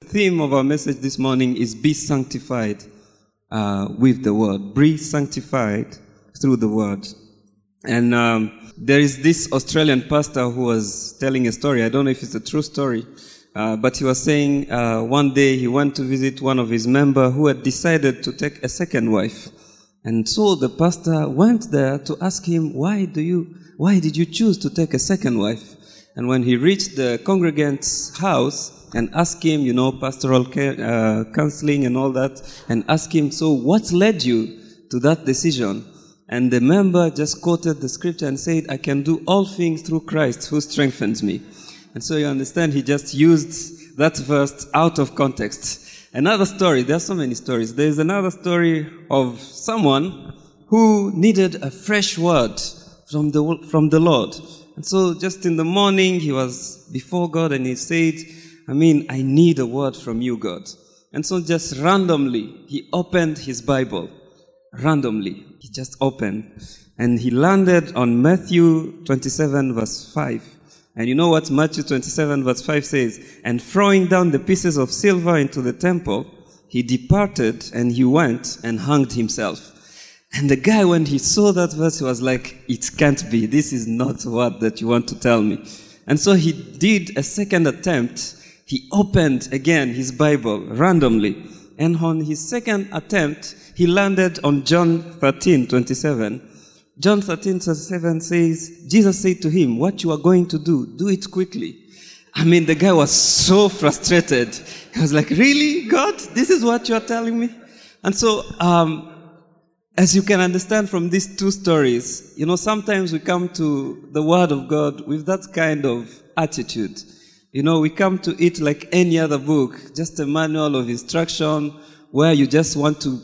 theme of our message this morning is Be Sanctified with the Word. Be sanctified through the Word. And there is this Australian pastor who was telling a story. I don't know if it's a true story, but he was saying one day he went to visit one of his members who had decided to take a second wife. And so the pastor went there to ask him, why did you choose to take a second wife? And when he reached the congregant's house and asked him, pastoral counseling and all that, and asked him, so what led you to that decision? And the member just quoted the scripture and said, I can do all things through Christ who strengthens me. And so you understand, he just used that verse out of context. Another story, there are so many stories. There is another story of someone who needed a fresh word from the Lord. And so just in the morning, he was before God and he said, I need a word from you, God. And so just randomly, he opened his Bible. Randomly, he just opened. And he landed on Matthew 27 verse 5. And you know what Matthew 27 verse 5 says? And throwing down the pieces of silver into the temple, he departed and he went and hanged himself. And the guy, when he saw that verse, he was like, it can't be. This is not what that you want to tell me. And so he did a second attempt. He opened again his Bible randomly. And on his second attempt, he landed on John 13:27. John 13:27 says, Jesus said to him, what you are going to do it quickly. The guy was so frustrated. He was like, really, God? This is what you are telling me? And so, as you can understand from these two stories, sometimes we come to the Word of God with that kind of attitude. We come to it like any other book, just a manual of instruction where you just want to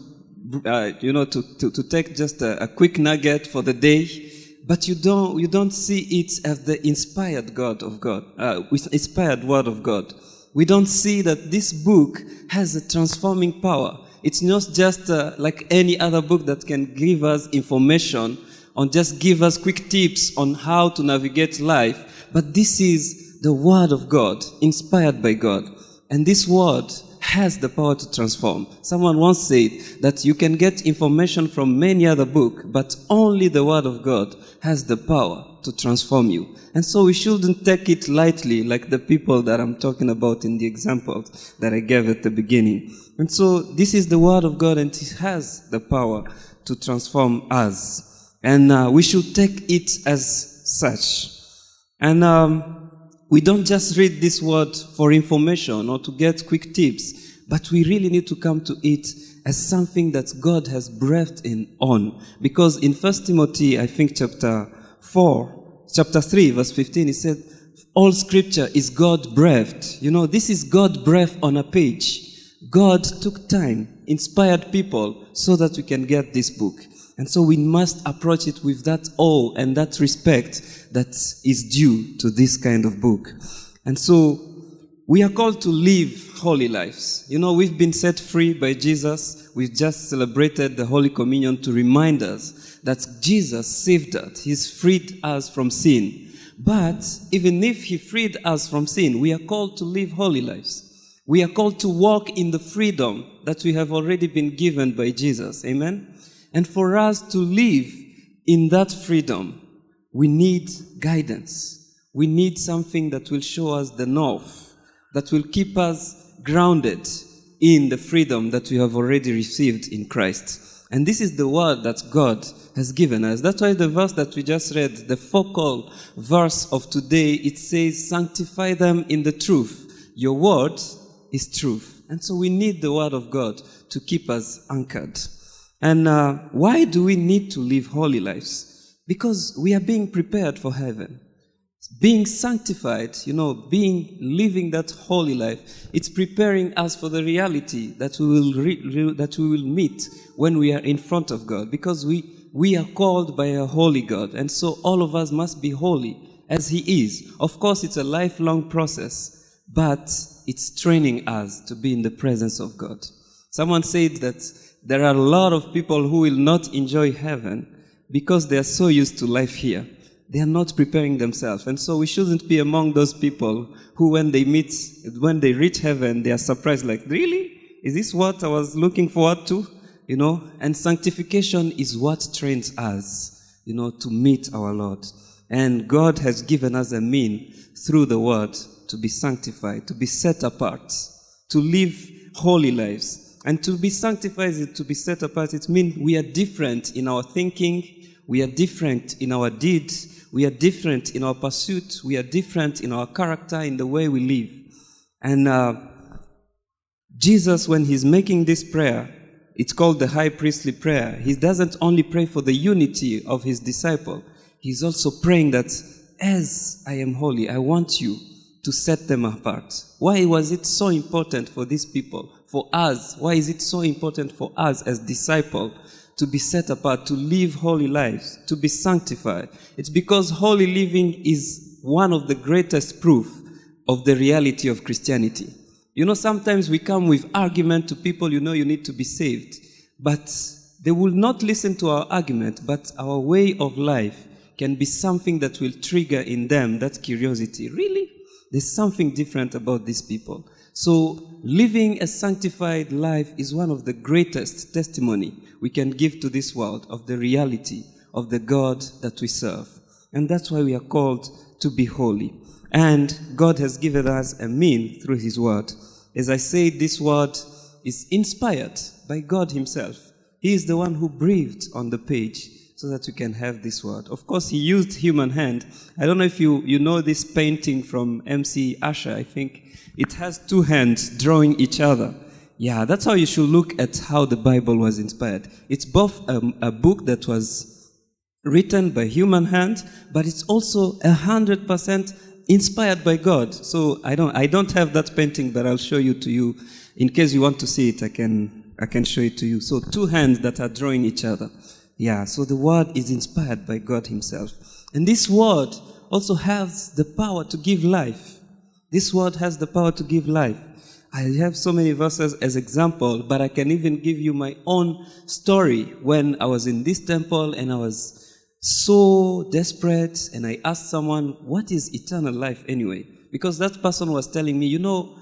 take just a quick nugget for the day, but you don't see it as the inspired inspired Word of God. We don't see that this book has a transforming power. It's not just like any other book that can give us information or just give us quick tips on how to navigate life, but this is the Word of God, inspired by God. And this Word has the power to transform. Someone once said that you can get information from many other books, but only the Word of God has the power to transform you. And so we shouldn't take it lightly like the people that I'm talking about in the examples that I gave at the beginning. And so this is the Word of God and it has the power to transform us. And we should take it as such. And we don't just read this word for information or to get quick tips, but we really need to come to it as something that God has breathed on. Because in 1 Timothy, I think chapter 3, verse 15, it said, all scripture is God breathed. This is God breathed on a page. God took time, inspired people so that we can get this book. And so we must approach it with that awe and that respect that is due to this kind of book. And so we are called to live holy lives. We've been set free by Jesus. We've just celebrated the Holy Communion to remind us that Jesus saved us. He's freed us from sin. But even if He freed us from sin, we are called to live holy lives. We are called to walk in the freedom that we have already been given by Jesus. Amen? And for us to live in that freedom, we need guidance. We need something that will show us the north, that will keep us grounded in the freedom that we have already received in Christ. And this is the word that God has given us. That's why the verse that we just read, the focal verse of today, it says, sanctify them in the truth. Your word is truth. And so we need the word of God to keep us anchored. And why do we need to live holy lives? Because we are being prepared for heaven. Being sanctified, living that holy life, it's preparing us for the reality that we will meet when we are in front of God. Because we are called by a holy God. And so all of us must be holy as He is. Of course, it's a lifelong process, but it's training us to be in the presence of God. Someone said that there are a lot of people who will not enjoy heaven because they are so used to life here. They are not preparing themselves. And so we shouldn't be among those people who, when they reach heaven, they are surprised, like, really? Is this what I was looking forward to? And sanctification is what trains us, to meet our Lord. And God has given us a means through the word to be sanctified, to be set apart, to live holy lives. And to be sanctified, to be set apart, it means we are different in our thinking, we are different in our deeds, we are different in our pursuit, we are different in our character, in the way we live. And Jesus, when he's making this prayer, it's called the high priestly prayer. He doesn't only pray for the unity of his disciple. He's also praying that as I am holy, I want you to set them apart. Why was it so important for these people? For us, why is it so important for us as disciples to be set apart, to live holy lives, to be sanctified? It's because holy living is one of the greatest proof of the reality of Christianity. Sometimes we come with argument to people, you need to be saved. But they will not listen to our argument, but our way of life can be something that will trigger in them that curiosity. Really? There's something different about these people. So living a sanctified life is one of the greatest testimony we can give to this world of the reality of the God that we serve. And that's why we are called to be holy. And God has given us a means through his word. As I said, this word is inspired by God himself. He is the one who breathed on the page so that we can have this word. Of course, he used human hand. I don't know if you know this painting from MC Asher, I think. It has two hands drawing each other. Yeah, that's how you should look at how the Bible was inspired. It's both a book that was written by human hand, but it's also 100% inspired by God. So I don't have that painting, but I'll show you to you. In case you want to see it, I can show it to you. So two hands that are drawing each other. Yeah, so the word is inspired by God himself. And this word also has the power to give life. This word has the power to give life. I have so many verses as example, but I can even give you my own story when I was in this temple and I was so desperate and I asked someone, what is eternal life anyway? Because that person was telling me,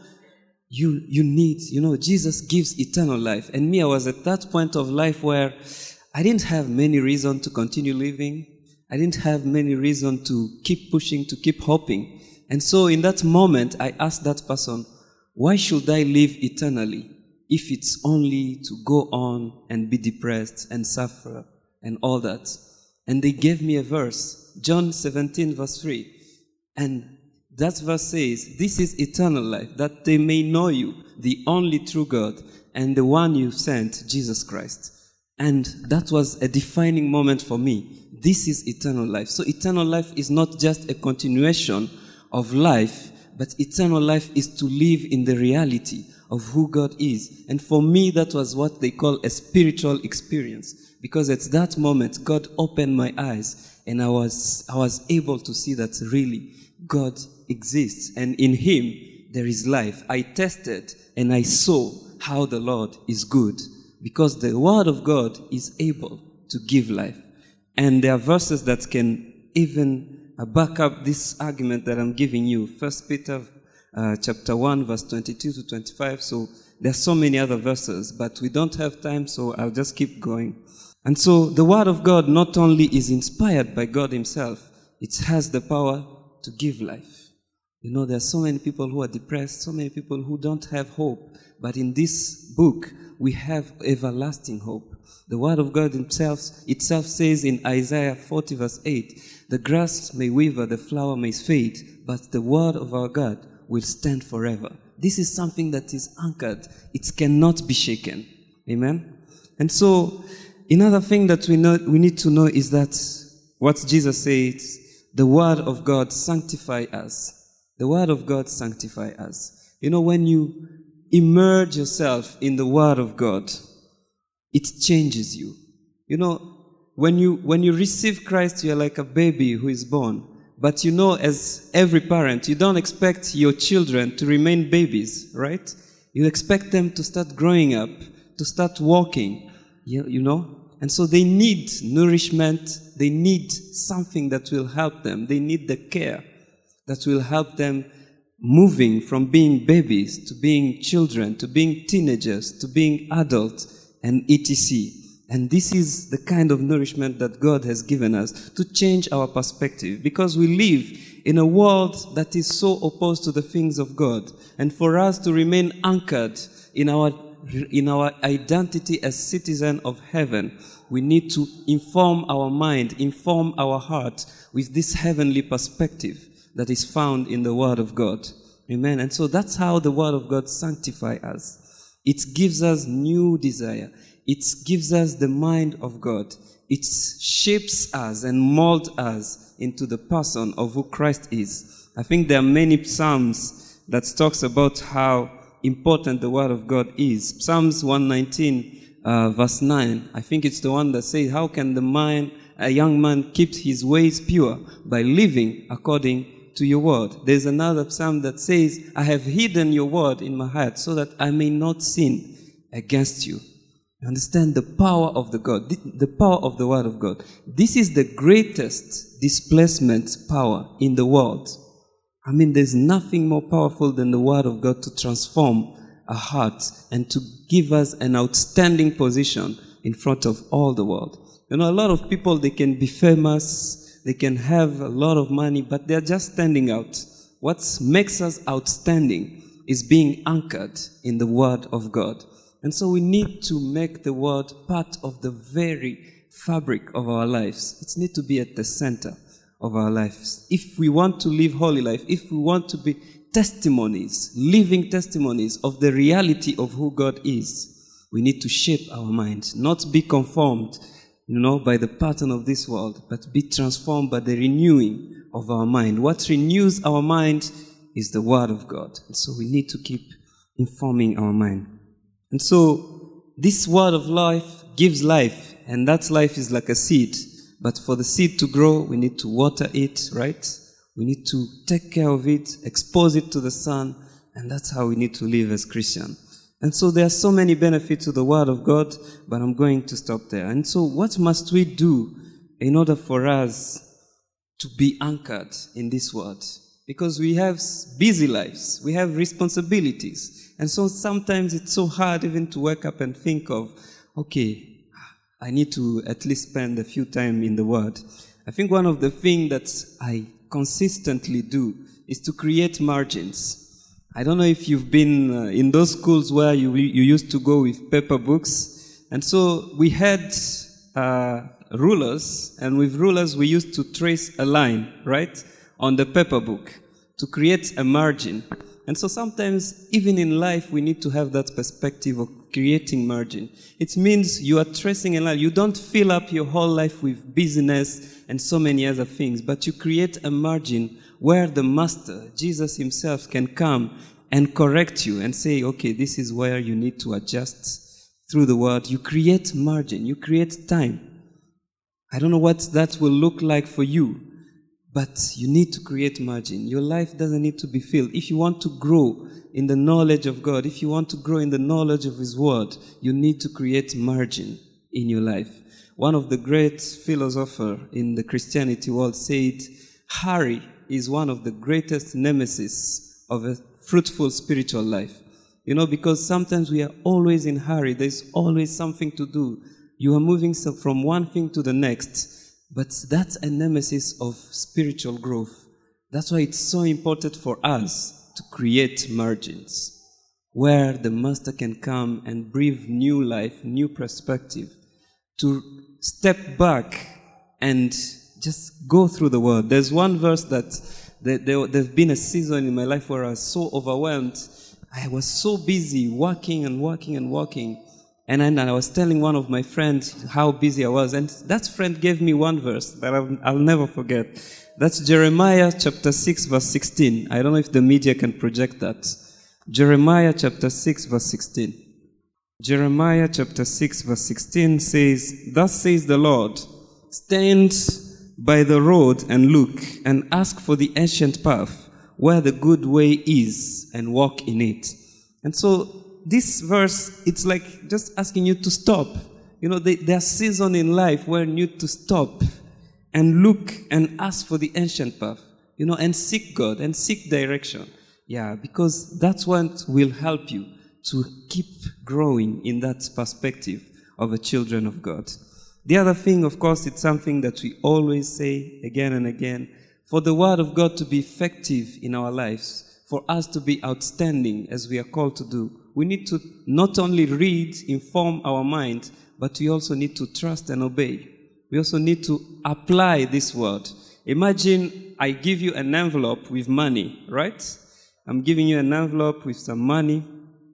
Jesus gives eternal life. And me, I was at that point of life where I didn't have many reasons to continue living. I didn't have many reasons to keep pushing, to keep hoping. And so in that moment, I asked that person, why should I live eternally if it's only to go on and be depressed and suffer and all that? And they gave me a verse, John 17 verse 3. And that verse says, this is eternal life, that they may know you, the only true God, and the one you sent, Jesus Christ. And that was a defining moment for me. This is eternal life. So eternal life is not just a continuation of life, but eternal life is to live in the reality of who God is. And for me, that was what they call a spiritual experience. Because at that moment, God opened my eyes and I was able to see that really God exists. And in him, there is life. I tested and I saw how the Lord is good. Because the word of God is able to give life. And there are verses that can even back up this argument that I'm giving you. 1 Peter chapter 1, verse 22 to 25. So there are so many other verses, but we don't have time, so I'll just keep going. And so the word of God not only is inspired by God himself, it has the power to give life. There are so many people who are depressed, so many people who don't have hope. But in this book, we have everlasting hope. The word of God itself says in Isaiah 40 verse 8, the grass may wither, the flower may fade, but the word of our God will stand forever. This is something that is anchored. It cannot be shaken. Amen? And so, another thing that we need to know is that what Jesus says, the word of God sanctify us. The word of God sanctify us. When you immerse yourself in the word of God, it changes you. When you receive Christ, you're like a baby who is born. But as every parent, you don't expect your children to remain babies, right? You expect them to start growing up, to start walking, And so they need nourishment. They need something that will help them. They need the care that will help them moving from being babies to being children, to being teenagers, to being adults, and etc. And this is the kind of nourishment that God has given us to change our perspective, because we live in a world that is so opposed to the things of God. And for us to remain anchored in our identity as citizen of heaven, we need to inform our mind, inform our heart with this heavenly perspective that is found in the Word of God. Amen. And so that's how the Word of God sanctifies us. It gives us new desire. It gives us the mind of God. It shapes us and molds us into the person of who Christ is. I think there are many Psalms that talks about how important the Word of God is. Psalms 119, verse 9, I think it's the one that says, how can a young man keep his ways pure? By living according to your word. There's another psalm that says, I have hidden your word in my heart so that I may not sin against you. You understand the power of the power of the Word of God. This is the greatest displacement power in the world. I mean, there's nothing more powerful than the Word of God to transform a heart and to give us an outstanding position in front of all the world. You know, a lot of people, they can be famous, they can have a lot of money, but they're just standing out. What makes us outstanding is being anchored in the Word of God. And so we need to make the Word part of the very fabric of our lives. It needs to be at the center of our lives. If we want to live holy life, if we want to be testimonies, living testimonies of the reality of who God is, we need to shape our mind, not be conformed, by the pattern of this world, but be transformed by the renewing of our mind. What renews our mind is the Word of God. And so we need to keep informing our mind. And so this word of life gives life, and that life is like a seed. But for the seed to grow, we need to water it, right? We need to take care of it, expose it to the sun, and that's how we need to live as Christians. And so there are so many benefits to the Word of God, but I'm going to stop there. And so what must we do in order for us to be anchored in this Word? Because we have busy lives, we have responsibilities. And so sometimes it's so hard even to wake up and think of, okay, I need to at least spend a few time in the Word. I think one of the things that I consistently do is to create margins. I don't know if you've been in those schools where you used to go with paper books. And so we had rulers, and with rulers we used to trace a line, right, on the paper book to create a margin. And so sometimes, even in life, we need to have that perspective of creating margin. It means you are tracing a line. You don't fill up your whole life with business and so many other things, but you create a margin where the Master, Jesus himself, can come and correct you and say, okay, this is where you need to adjust through the Word. You create margin. You create time. I don't know what that will look like for you, but you need to create margin. Your life doesn't need to be filled. If you want to grow in the knowledge of God, if you want to grow in the knowledge of His Word, you need to create margin in your life. One of the great philosophers in the Christianity world said, hurry is one of the greatest nemesis of a fruitful spiritual life. Because sometimes we are always in hurry. There's always something to do. You are moving from one thing to the next. But that's a nemesis of spiritual growth. That's why it's so important for us to create margins where the Master can come and breathe new life, new perspective, to step back and just go through the Word. There's one verse that there's been a season in my life where I was so overwhelmed. I was so busy working and working and working. And then I was telling one of my friends how busy I was. And that friend gave me one verse that I'll never forget. That's Jeremiah chapter 6, verse 16. I don't know if the media can project that. Jeremiah chapter 6, verse 16. Jeremiah chapter 6, verse 16 says, thus says the Lord, stand by the road and look, and ask for the ancient path, where the good way is, and walk in it. And so this verse, it's like just asking you to stop. You know, there are seasons in life where you need to stop and look and ask for the ancient path, you know, and seek God and seek direction. Yeah, because that's what will help you to keep growing in that perspective of a children of God. The other thing, of course, it's something that we always say again and again. For the Word of God to be effective in our lives, for us to be outstanding as we are called to do, we need to not only read, inform our mind, but we also need to trust and obey. We also need to apply this Word. Imagine I give you an envelope with money, right? I'm giving you an envelope with some money,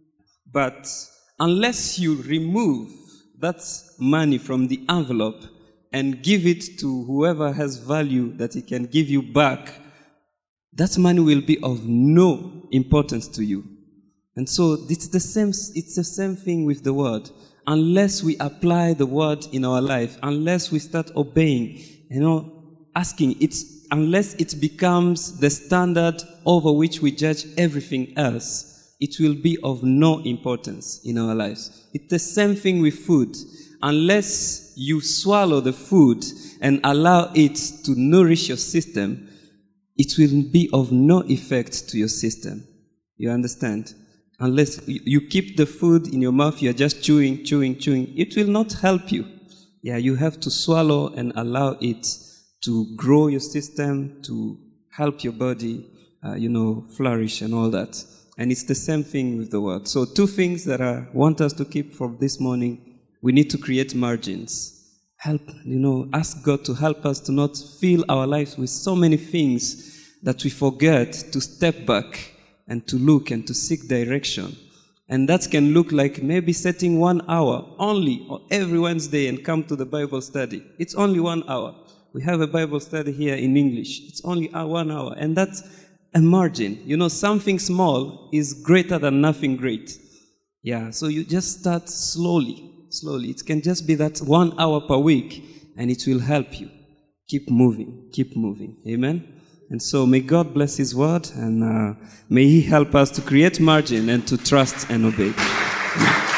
but unless you remove that money from the envelope and give it to whoever has value that he can give you back, that money will be of no importance to you. And so it's the same thing with the Word. Unless we apply the Word in our life, unless we start obeying, asking, unless it becomes the standard over which we judge everything else, it will be of no importance in our lives. It's the same thing with food. Unless you swallow the food and allow it to nourish your system, it will be of no effect to your system. You understand? Unless you keep the food in your mouth, you're just chewing, it will not help you. Yeah, you have to swallow and allow it to grow your system, to help your body, flourish and all that. And it's the same thing with the Word. So 2 things that I want us to keep from this morning. We need to create margins. Ask God to help us to not fill our lives with so many things that we forget to step back and to look and to seek direction. And that can look like maybe setting 1 hour only or every Wednesday and come to the Bible study. It's only 1 hour. We have a Bible study here in English. It's only 1 hour. And that's a margin. Something small is greater than nothing great. Yeah, so you just start slowly. It can just be that 1 hour per week, and it will help you. Keep moving. Amen? And so may God bless His Word, and may He help us to create margin and to trust and obey.